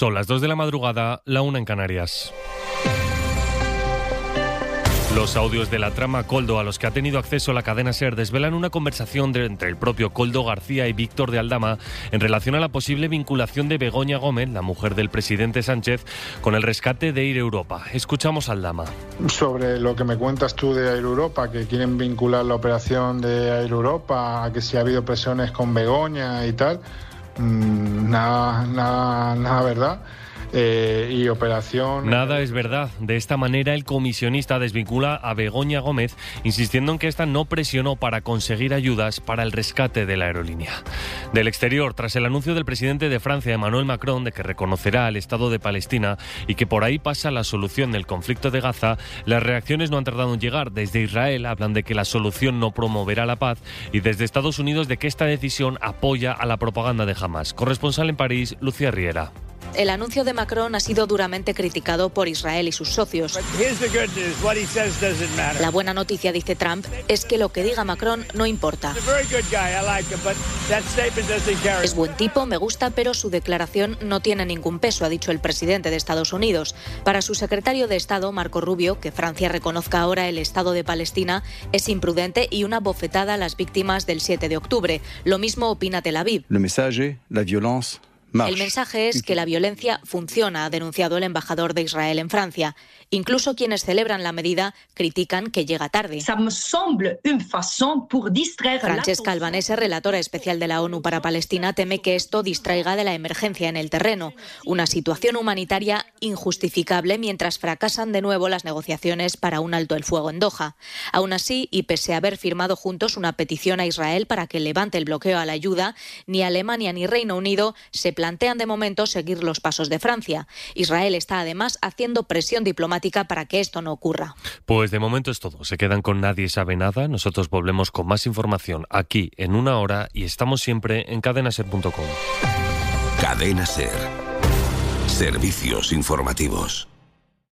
Son las 2 de la madrugada, la 1 en Canarias. Los audios de la trama Koldo a los que ha tenido acceso la cadena SER desvelan una conversación entre el propio Koldo García y Víctor de Aldama en relación a la posible vinculación de Begoña Gómez, la mujer del presidente Sánchez, con el rescate de Air Europa. Escuchamos a Aldama. Sobre lo que me cuentas tú de Air Europa, que quieren vincular la operación de Air Europa a que si ha habido presiones con Begoña y tal, nada verdad. Y operación... Nada es verdad. De esta manera el comisionista desvincula a Begoña Gómez, insistiendo en que esta no presionó para conseguir ayudas para el rescate de la aerolínea. Del exterior, tras el anuncio del presidente de Francia, Emmanuel Macron, de que reconocerá al Estado de Palestina y que por ahí pasa la solución del conflicto de Gaza, las reacciones no han tardado en llegar. Desde Israel hablan de que la solución no promoverá la paz y desde Estados Unidos de que esta decisión apoya a la propaganda de Hamás. Corresponsal en París, Lucía Riera. El anuncio de Macron ha sido duramente criticado por Israel y sus socios. La buena noticia, dice Trump, es que lo que diga Macron no importa. Es buen tipo, me gusta, pero su declaración no tiene ningún peso, ha dicho el presidente de Estados Unidos. Para su secretario de Estado, Marco Rubio, que Francia reconozca ahora el Estado de Palestina es imprudente y una bofetada a las víctimas del 7 de octubre. Lo mismo opina Tel Aviv. El mensaje es que la violencia funciona, ha denunciado el embajador de Israel en Francia. Incluso quienes celebran la medida critican que llega tarde. Francesca Albanese, relatora especial de la ONU para Palestina, teme que esto distraiga de la emergencia en el terreno. Una situación humanitaria injustificable mientras fracasan de nuevo las negociaciones para un alto el fuego en Doha. Aún así, y pese a haber firmado juntos una petición a Israel para que levante el bloqueo a la ayuda, ni Alemania ni Reino Unido se plantean de momento seguir los pasos de Francia. Israel está además haciendo presión diplomática para que esto no ocurra. Pues de momento es todo. Se quedan con Nadie sabe nada. Nosotros volvemos con más información aquí en una hora y estamos siempre en cadenaser.com. Cadena SER. Servicios informativos.